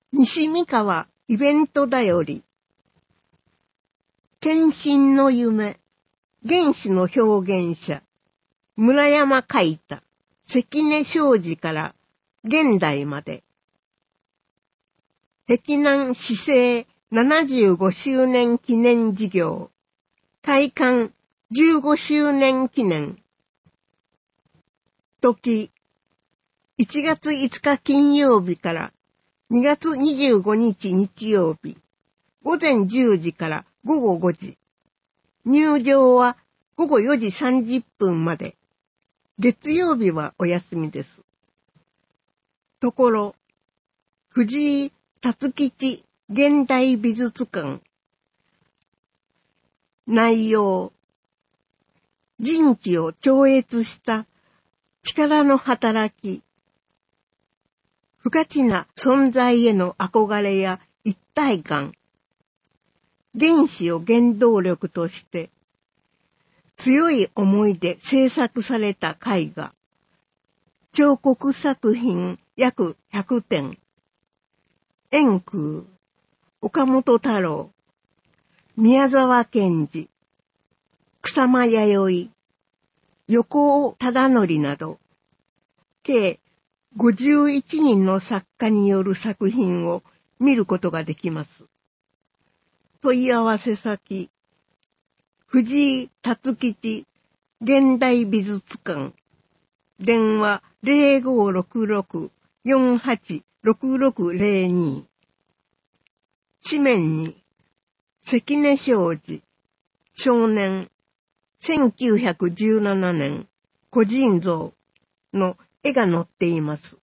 西三河イベントだより、献身の夢、原始の表現者、村山書いた、関根正治から現代まで、碧南市政75周年記念事業、開館15周年記念、時、1月5日金曜日から2月25日日曜日、午前10時から午後5時、入場は午後4時30分まで、月曜日はお休みです。ところ、藤井辰吉現代美術館。内容、人知を超越した力の働き、不可知な存在への憧れや一体感、原子を原動力として強い思いで制作された絵画、彫刻作品約100点、円空、岡本太郎、宮沢賢治、草間彌生、横尾忠則など、計51人の作家による作品を見ることができます。問い合わせ先、藤井辰吉現代美術館、電話0566-486602、紙面に関根正治、少年、1917年個人像の絵が載っています。